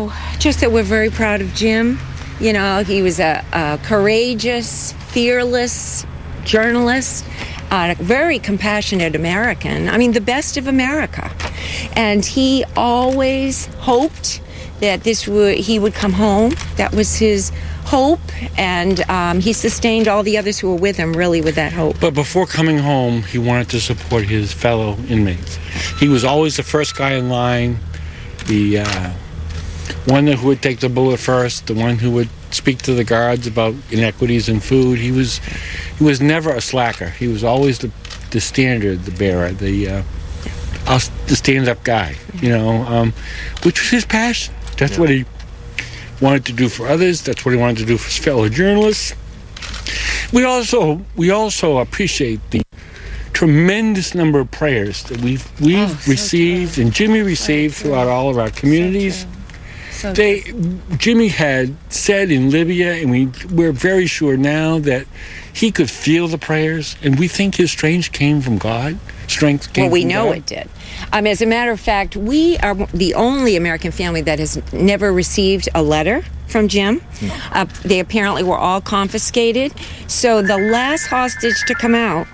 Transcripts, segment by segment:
just that we're very proud of Jim. He was a courageous, fearless journalist, a very compassionate American. I mean, the best of America. And he always hoped that he would come home. That was his hope, and he sustained all the others who were with him, really, with that hope. But before coming home, he wanted to support his fellow inmates. He was always the first guy in line, the one who would take the bullet first, the one who would speak to the guards about inequities in food. He was never a slacker. He was always the standard, the bearer, the stand-up guy, which was his passion. That's what he wanted to do for others. That's what he wanted to do for his fellow journalists. We also appreciate the tremendous number of prayers that we've received, and Jimmy received throughout all of our communities. Jimmy had said in Libya, and we're very sure now that he could feel the prayers, and we think his strength came from God. We know it did. As a matter of fact, we are the only American family that has never received a letter from Jim. They apparently were all confiscated. So the last hostage to come out,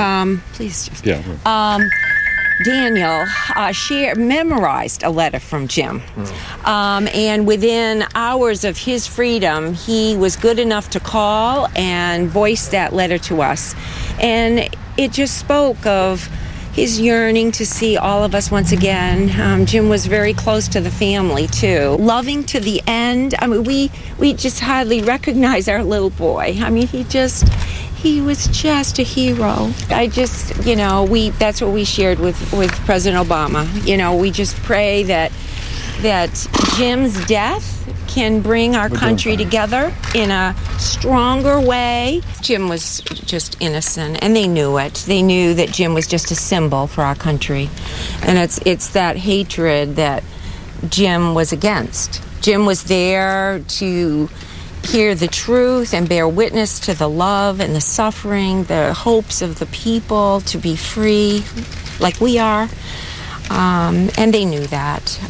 Daniel memorized a letter from Jim. And within hours of his freedom, he was good enough to call and voice that letter to us. And it just spoke of his yearning to see all of us once again. Jim was very close to the family, too. Loving to the end. We just hardly recognize our little boy. He was just a hero. That's what we shared with President Obama. We just pray that Jim's death can bring our country together in a stronger way. Jim was just innocent, and they knew it. They knew that Jim was just a symbol for our country. And it's that hatred that Jim was against. Jim was there to hear the truth and bear witness to the love and the suffering, the hopes of the people to be free like we are. And they knew that.